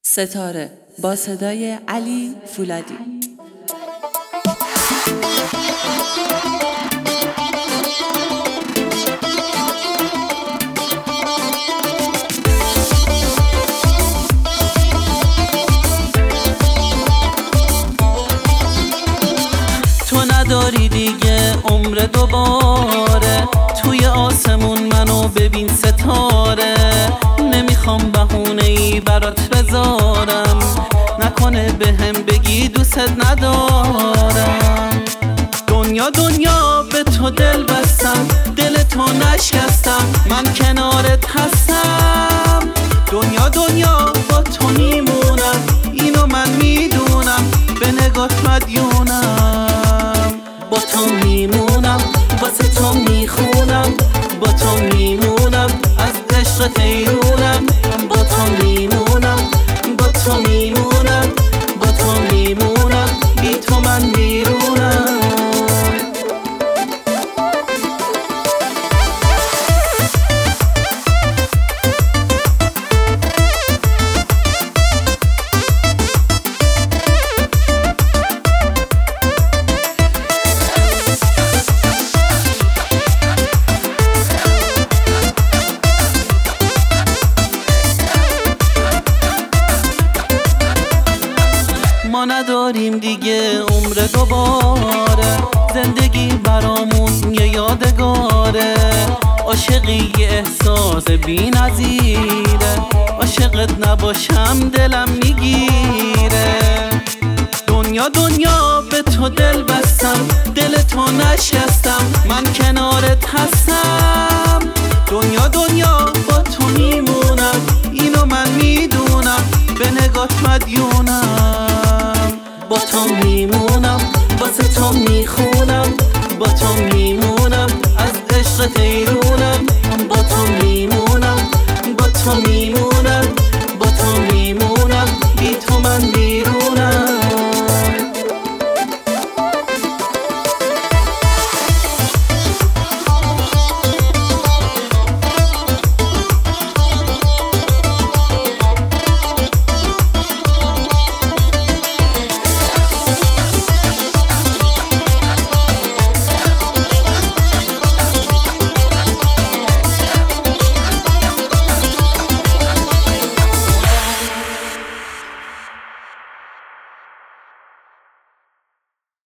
ستاره با صدای علی فولادی. تو نداری دیگه عمر دوباره، توی آسمون منو ببین ستاره. نمیخوام بهونه‌ای برات بذارم، نکنه بهم بگی دوست ندارم. دنیا به تو دل بستم، دل تو نشکستم، من کنارت هستم. دنیا با تو میمونم، اینو من میدونم، به نگات مدیونم. با تو میمونم، واسه تو میخونم، با تو میمونم، از عشقت حیرونم. با تو میمونم، با تو میمونم، با تو میمونم، بی تو من بیرونم. ما نداریم دیگه عمر دوباره، زندگی برامون یه یادگاره. عاشقی یه احساس بی نظیره، عاشقت نباشم دلم میگیره. دنیا به تو دل بستم، دل تو نشکستم، من کنارت هستم. دنیا با تو میمونم، اینو من میدونم، به نگات مدیونم. با تو میمونم، واسه تو میخونم، با تو میمونم،